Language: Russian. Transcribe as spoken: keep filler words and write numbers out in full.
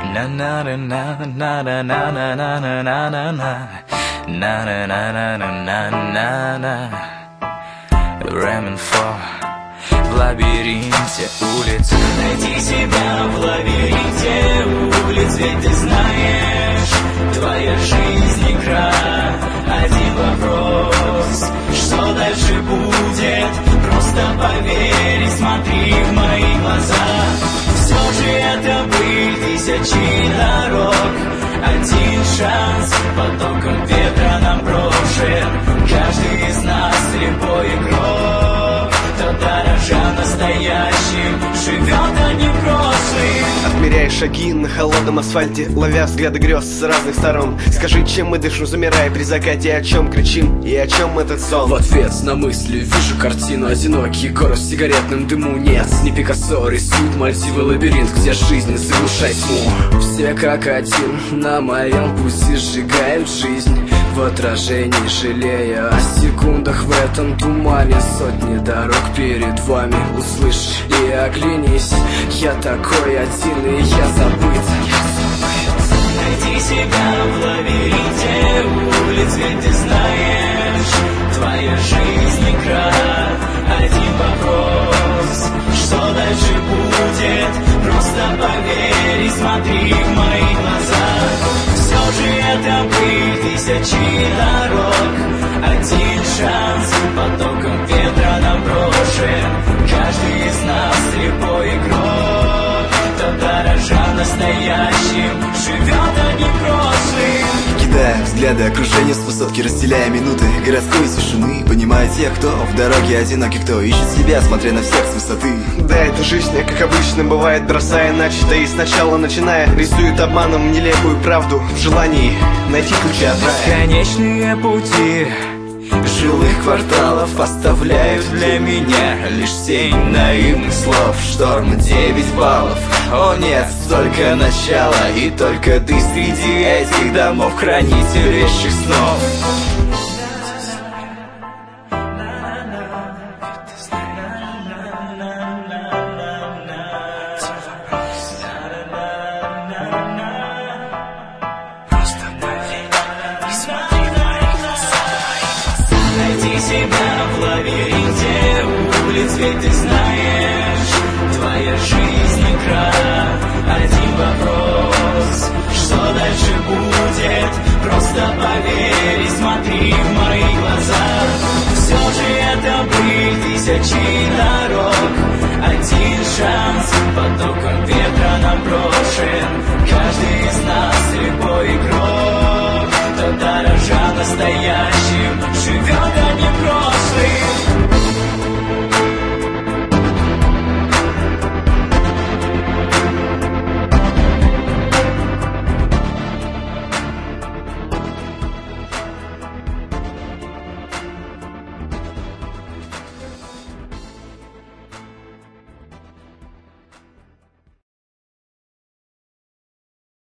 na na na na na na na na na na na na na na на на на на Ramen four в лабиринте улиц. Найди себя в лабиринте улиц, ведь ты знаешь, твоя жизнь игра. Один вопрос, что дальше будет? Просто поверь и смотри в мои глаза. Все же это быль тысячи дорог. Один шанс потоком ветра нам брошен. Каждый из нас слепой игрок. Кто дорожа настоящим, живет одним прошлым. Отмеряя шаги на холодном асфальте, ловя взгляды грез с разных сторон. Скажи, чем мы дышим, замирая при закате, о чем кричим и о чем этот сон. В ответ на мысли вижу картину. Одинокий город в сигаретном дыму. Нет, не Пикассо рисует мальтивый лабиринт, где жизнь заглушает тьму. Все как один на моем пути сжигают жизнь в отражении, жалея о секундах в этом тумане. Сотни дорог перед вами, услышь и оглянись. Я такой один и я забыт. Найди себя в лабиринте улиц, ведь ты знаешь, твоя жизнь игра. Один вопрос, что дальше будет? Просто поверь и смотри в мои глаза. Все же это быль тысячи дорог. Один шанс потоком ветра нам брошен. Каждый из нас слепой игрок. Кто дорожа настоящим, живет одним прошлым. Кидая взгляды окружения с высотки, разделяя минуты городской тишины, понимая тех, кто в дороге одинокий, кто ищет себя, смотря на всех с высоты. Да, это жизнь, как обычно бывает, бросая начатое и сначала начиная. Рисует обманом нелепую правду в желании найти ключи от рая. Бесконечные пути жилых кварталов оставляют для меня лишь тень наивных слов. Шторм девять баллов, о нет, только начало. И только ты среди этих домов, хранитель вещих снов. Найди себя в лабиринте улиц, ведь ты знаешь, твоя жизнь игра. Один вопрос, что дальше будет? Просто поверь и смотри в мои глаза. Все же это быль тысячи дорог. Один шанс потоком ветра нам брошен. Каждый из нас слепой игрок. Кто дорожа настоящим,